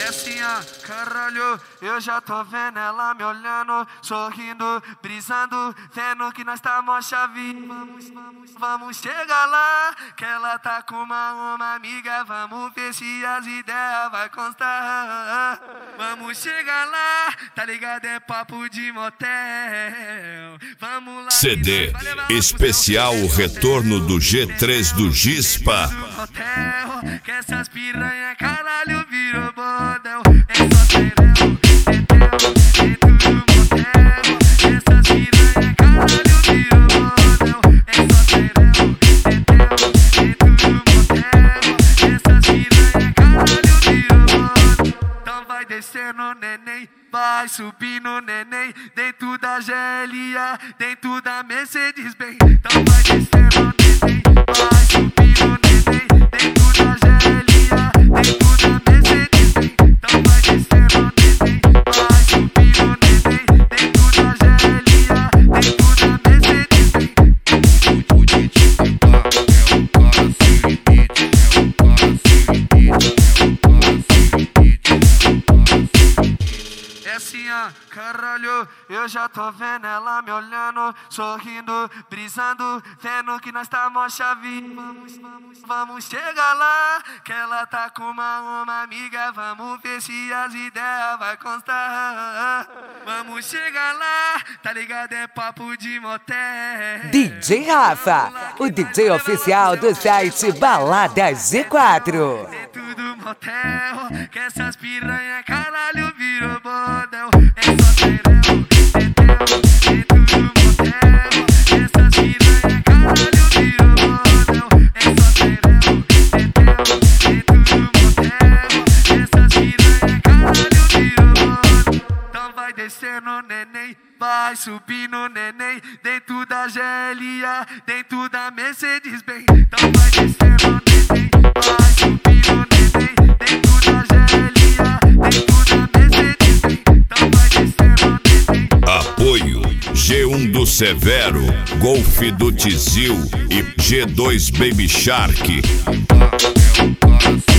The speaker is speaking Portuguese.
É assim, ó, caralho, eu já tô vendo ela me olhando, sorrindo, brisando, vendo que nós tá mó chave. Vamos chegar lá, que ela tá com uma amiga, vamos ver se as ideias vai constar. Vamos chegar lá, tá ligado? É papo de motel. Vamos lá. CD especial Retorno do G3 do Gispa. Que essas piranha caralho virou bordel. É só serão, dentro do motel. Essas piranha caralho virou bordel. É só serão, dentro do motel. Essas piranha caralho virou bordel. Então vai descendo, neném, vai subindo, neném, dentro da GLA, dentro da Mercedes-Benz. Então vai descendo, neném, vai subindo, neném, dentro da GLA, dentro da Mercedes-Benz. Então vai descendo, neném, vai subindo, neném, dentro da GLA, dentro da Mercedes-Benz. O DJ Pipá é um cara sem limite, é um cara sem limite, é um cara sem limite, é um cara sem limite. É assim, ó, caralho, eu já tô vendo ela me olhando, sorrindo, brisando, vendo que nós tá mó chave. Vamos chegar lá, que ela tá com uma amiga, vamos ver se as ideias vai constar. Vamos chegar lá, tá ligado? É papo de motel. DJ Rafa, o DJ oficial do site Balada G4. Dentro do motel, que essas piranha caralho virou bordel. É só serão, dentro do motel. Essas piranha caralho virou bordel. É só serão, dentro do motel. Essas piranha caralho virou bordel. Então vai descendo, neném, vai subindo, neném, dentro da GLA, dentro da Mercedes-Benz. Então vai descendo, neném, vai subindo, neném, dentro da GLA, dentro da Mercedes-Benz. Então vai descendo, neném. Apoio G1 do Severo, Golf do Tizil e G2 Baby Shark. É um cara sem